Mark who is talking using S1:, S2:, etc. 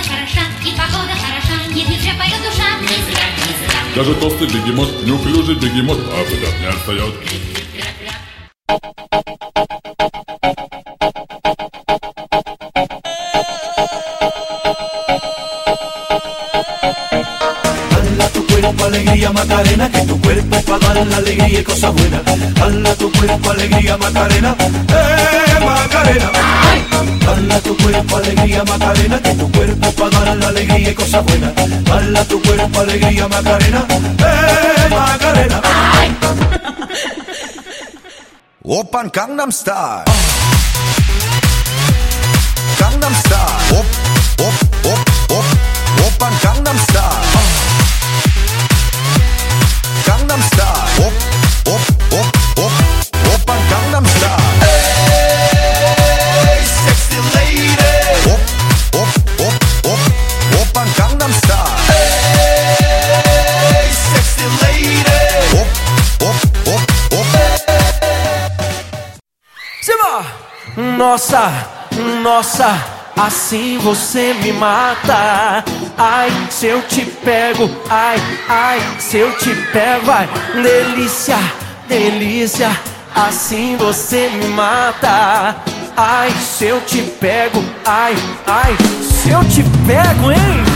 S1: хороша, и погода хороша, нет, нельзя поет душа.
S2: Даже толстый бегемот, неуклюжий бегемот, а куда не отстает.
S3: Dala tu cuerpo alegría Macarena, que tu cuerpo es para dar la alegría y cosas buenas. Dala tu cuerpo alegría Macarena, Macarena. Dala tu cuerpo alegría Macarena, que tu cuerpo es para dar la alegría y cosas buenas. Dala tu cuerpo alegría Macarena, Macarena.
S4: Oppan Gangnam Style. Gangnam Style. Oppan Gangnam Style. Gangnam Style. Oppan Gangnam Style. Hey, sexy lady. Oppan Gangnam Style. Hey, sexy lady.
S5: Nossa, nossa, assim você me mata. Ai, se eu te pego, ai, ai, se eu te pego, ai, delícia, delícia, assim você me mata. Ai, se eu te pego, ai, ai, se eu te pego, hein?